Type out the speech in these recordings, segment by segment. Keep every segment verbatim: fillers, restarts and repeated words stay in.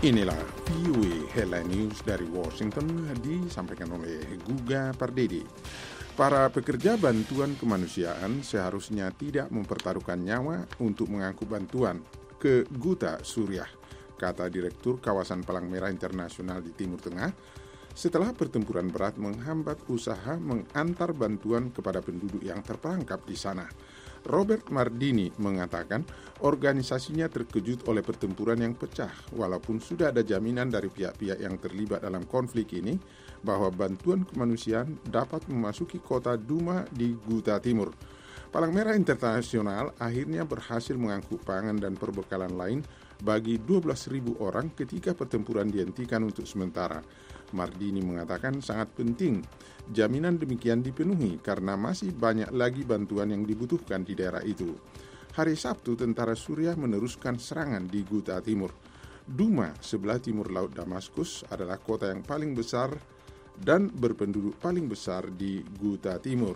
Inilah V O A Headline News dari Washington disampaikan oleh Guga Pardede. Para pekerja bantuan kemanusiaan seharusnya tidak mempertaruhkan nyawa untuk mengangkut bantuan ke Ghouta, Suriah, kata Direktur Kawasan Palang Merah Internasional di Timur Tengah, setelah pertempuran berat menghambat usaha mengantar bantuan kepada penduduk yang terperangkap di sana. Robert Mardini mengatakan organisasinya terkejut oleh pertempuran yang pecah, walaupun sudah ada jaminan dari pihak-pihak yang terlibat dalam konflik ini bahwa bantuan kemanusiaan dapat memasuki kota Douma di Ghouta Timur. Palang Merah Internasional akhirnya berhasil mengangkut pangan dan perbekalan lain bagi dua belas ribu orang ketika pertempuran dihentikan untuk sementara. Mardini mengatakan sangat penting jaminan demikian dipenuhi karena masih banyak lagi bantuan yang dibutuhkan di daerah itu. Hari Sabtu, tentara Suriah meneruskan serangan di Ghouta Timur. Douma, sebelah timur Laut Damaskus, adalah kota yang paling besar dan berpenduduk paling besar di Ghouta Timur.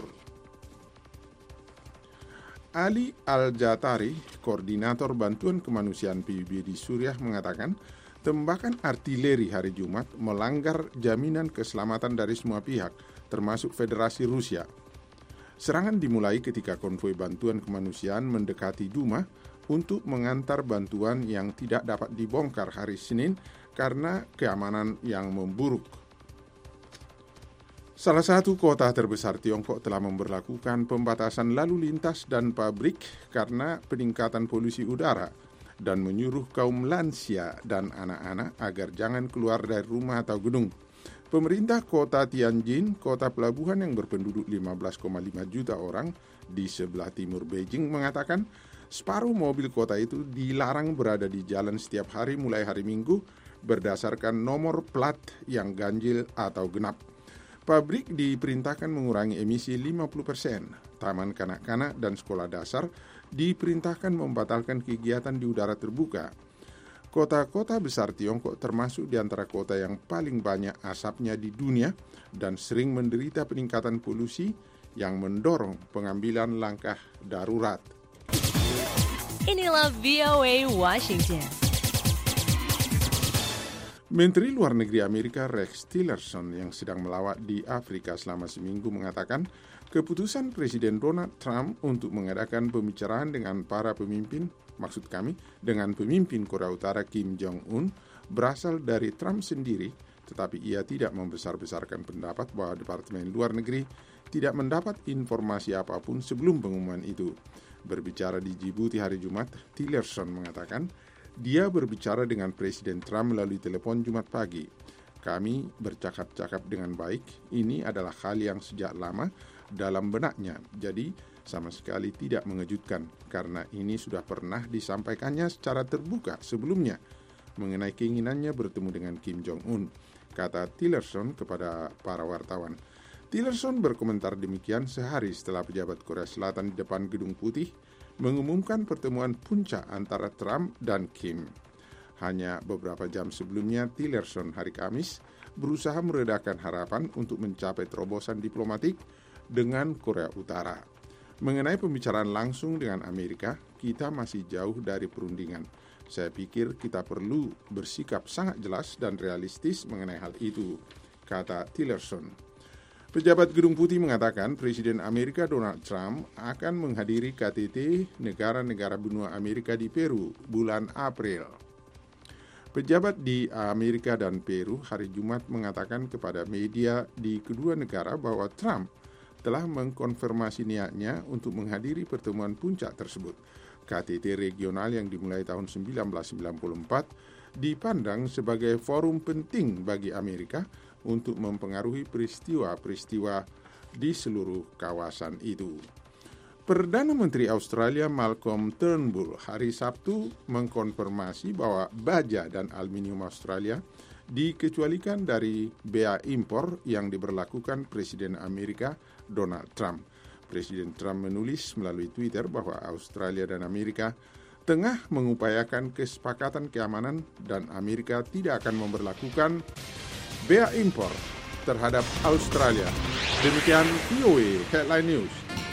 Ali Al-Jatari, koordinator bantuan kemanusiaan P B B di Suriah, mengatakan tembakan artileri hari Jumat melanggar jaminan keselamatan dari semua pihak, termasuk Federasi Rusia. Serangan dimulai ketika konvoi bantuan kemanusiaan mendekati Douma untuk mengantar bantuan yang tidak dapat dibongkar hari Senin karena keamanan yang memburuk. Salah satu kota terbesar Tiongkok telah memberlakukan pembatasan lalu lintas dan pabrik karena peningkatan polusi udara dan menyuruh kaum lansia dan anak-anak agar jangan keluar dari rumah atau gedung. Pemerintah kota Tianjin, kota pelabuhan yang berpenduduk lima belas koma lima juta orang di sebelah timur Beijing, mengatakan separuh mobil kota itu dilarang berada di jalan setiap hari mulai hari Minggu berdasarkan nomor plat yang ganjil atau genap. Pabrik diperintahkan mengurangi emisi lima puluh persen. Taman kanak-kanak dan sekolah dasar diperintahkan membatalkan kegiatan di udara terbuka. Kota-kota besar Tiongkok termasuk di antara kota yang paling banyak asapnya di dunia dan sering menderita peningkatan polusi yang mendorong pengambilan langkah darurat. Inilah V O A Washington. Menteri Luar Negeri Amerika Rex Tillerson yang sedang melawat di Afrika selama seminggu mengatakan keputusan Presiden Donald Trump untuk mengadakan pembicaraan dengan para pemimpin, maksud kami dengan pemimpin Korea Utara Kim Jong-un, berasal dari Trump sendiri, tetapi ia tidak membesar-besarkan pendapat bahwa Departemen Luar Negeri tidak mendapat informasi apapun sebelum pengumuman itu. Berbicara di Djibouti hari Jumat, Tillerson mengatakan dia berbicara dengan Presiden Trump melalui telepon Jumat pagi. Kami bercakap-cakap dengan baik. Ini adalah hal yang sejak lama dalam benaknya. Jadi sama sekali tidak mengejutkan karena ini sudah pernah disampaikannya secara terbuka sebelumnya mengenai keinginannya bertemu dengan Kim Jong-un, kata Tillerson kepada para wartawan. Tillerson berkomentar demikian sehari setelah pejabat Korea Selatan di depan Gedung Putih mengumumkan pertemuan puncak antara Trump dan Kim. Hanya beberapa jam sebelumnya, Tillerson hari Kamis berusaha meredakan harapan untuk mencapai terobosan diplomatik dengan Korea Utara. Mengenai pembicaraan langsung dengan Amerika, kita masih jauh dari perundingan. Saya pikir kita perlu bersikap sangat jelas dan realistis mengenai hal itu, kata Tillerson. Pejabat Gedung Putih mengatakan Presiden Amerika Donald Trump akan menghadiri K T T negara-negara benua Amerika di Peru bulan April. Pejabat di Amerika dan Peru hari Jumat mengatakan kepada media di kedua negara bahwa Trump telah mengkonfirmasi niatnya untuk menghadiri pertemuan puncak tersebut. K T T regional yang dimulai tahun seribu sembilan ratus sembilan puluh empat dipandang sebagai forum penting bagi Amerika untuk mempengaruhi peristiwa-peristiwa di seluruh kawasan itu. Perdana Menteri Australia Malcolm Turnbull hari Sabtu mengkonfirmasi bahwa baja dan aluminium Australia dikecualikan dari bea impor yang diberlakukan Presiden Amerika Donald Trump. Presiden Trump menulis melalui Twitter bahwa Australia dan Amerika tengah mengupayakan kesepakatan keamanan dan Amerika tidak akan memberlakukan bea impor terhadap Australia. Demikian V O A Headline News.